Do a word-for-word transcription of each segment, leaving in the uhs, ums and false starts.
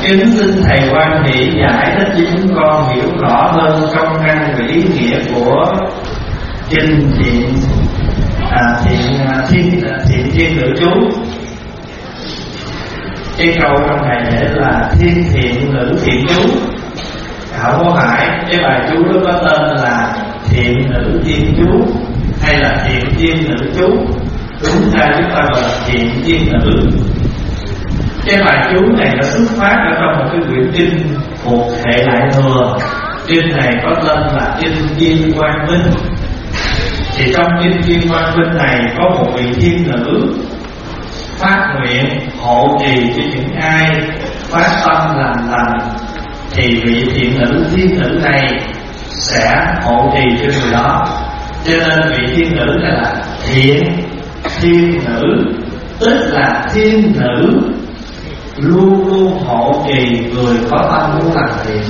Kính xin Thầy quan hỷ giải thích cho chúng con hiểu rõ hơn công năng và ý nghĩa của kinh thiện à, thiện thiên thiện thiên nữ chú. Cái câu trong này để là thiên thiện nữ thiện chú, không có phải cái bài chú đó có tên là thiện nữ thiên chú hay là thiện thiên nữ chú. Đúng ra chúng ta gọi là thiện thiên nữ. Cái bài chú này nó xuất phát ở trong một cái quyển kinh thuộc hệ Đại Thừa. Kinh này có tên là kinh Viên Quang Minh. Thì trong kinh Viên Quang Minh này có một vị thiên nữ phát nguyện hộ trì cho những ai phát tâm làm lành, thì vị thiện nữ thiên nữ này sẽ hộ trì cho người đó. Cho nên vị thiên nữ này là thiện thiên nữ, tức là thiên nữ luôn luôn hộ trì người có tâm muốn làm thiện.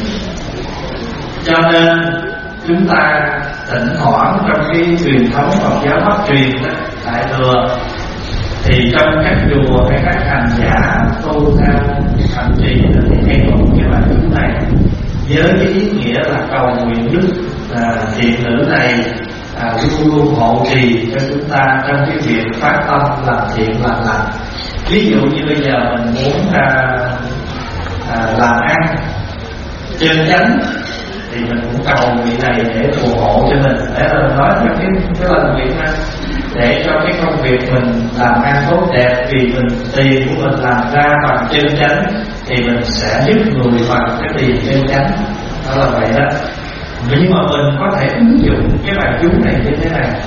Cho nên chúng ta thỉnh thoảng trong cái truyền thống Phật giáo Bắc truyền đó, Đại Thừa, thì trong các chùa hay các hành giả tu theo hành trì thì hay có một cái bài chú này với cái ý nghĩa là cầu nguyện đức à, thiện nữ này à, luôn luôn hộ trì cho chúng ta trong cái việc phát tâm làm thiện làm lành. Ví dụ như bây giờ mình muốn à, à, làm ăn chân chánh thì mình cũng cầu vị này để phù hộ cho mình, để mình nói cho cái cái lần việc này, để cho cái công việc mình làm ăn tốt đẹp, vì mình tiền của mình làm ra bằng chân chánh thì mình sẽ giúp người bằng cái tiền chân chánh. Đó là vậy đó. Nhưng mà mình có thể ứng dụng cái bài chú này như thế này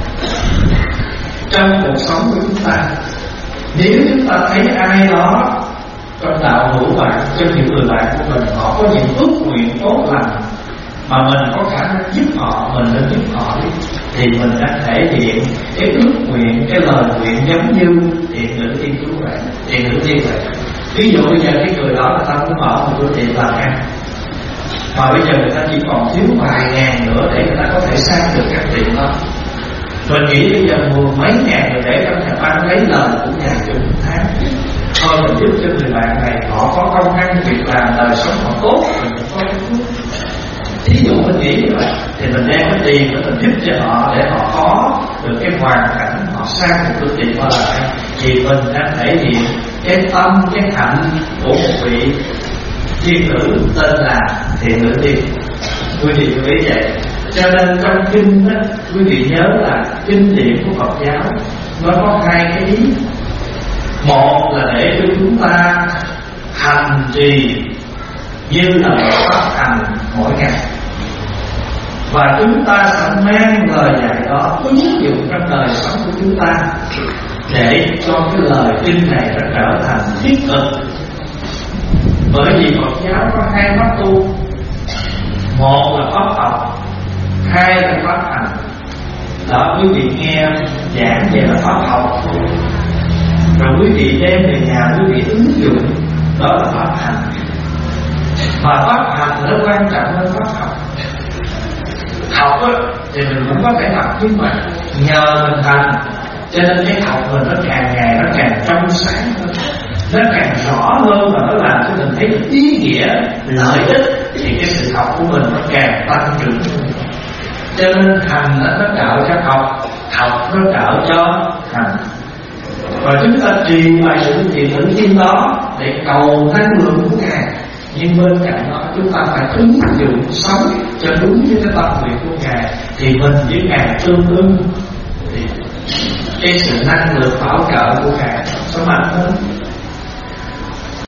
trong cuộc sống của chúng ta. Nếu chúng ta thấy ai đó trong đạo hữu bạn, trong những người bạn của mình, họ có những ước nguyện tốt lành mà mình có khả năng giúp họ, mình nên giúp họ đi. Thì mình đã thể hiện cái ước nguyện, cái lời nguyện giống như thiện nữ thiên chú vậy, thiện nữ thiên vậy. Ví dụ bây giờ cái người đó người ta muốn mở một cửa tiệm làm ăn, mà bây giờ người ta chỉ còn thiếu vài ngàn nữa để người ta có thể sang được các tiệm đó. Mình nghĩ bây giờ mười mấy ngàn người để trong nhà băng lấy lời của nhà chủ tháng, thôi mình giúp cho người bạn này, họ có công ăn việc làm, đời sống họ tốt, mình cũng có cái phước. Thí dụ mình nghĩ như vậy thì mình đem cái tiền để mình giúp cho họ, để họ có được cái hoàn cảnh họ sang một cái tiệm họ lại, thì mình đang thể hiện cái tâm, cái hạnh của một vị thiên nữ tên là thiện nữ tiên. Quý vị chú ý vậy. Cho nên trong kinh đó, quý vị nhớ là kinh điển của Phật giáo nó có hai cái ý. Một là để cho chúng ta hành trì như là pháp hành mỗi ngày, và chúng ta sẽ mang lời dạy đó ứng dụng trong đời sống của chúng ta để cho cái lời kinh này nó trở thành thiết thực. Bởi vì Phật giáo có hai pháp tu, một là pháp học, hai là pháp hành. Đó, quý vị nghe giảng về là pháp học thôi, rồi quý vị đem về nhà quý vị ứng dụng, đó là pháp hành. Mà pháp hành nó quan trọng hơn pháp học. Học á, thì mình cũng có thể học, nhưng mà nhờ mình hành, cho nên cái học mình nó càng ngày nó càng trong sáng hơn, nó càng rõ hơn, và nó làm cho mình thấy ý nghĩa, lợi ích, thì cái sự học của mình nó càng tăng trưởng hơn. Cho nên hành nó trợ cho học, học nó trợ cho hành. Và chúng ta trì bài sự thiện nữ tiên đó để cầu năng lượng của Ngài. Nhưng bên cạnh đó chúng ta phải ứng dụng sống cho đúng với cái tâm nguyện của Ngài, thì mình với Ngài tương ưng, thì cái sự năng lượng bảo trợ của Ngài sẽ mạnh hơn.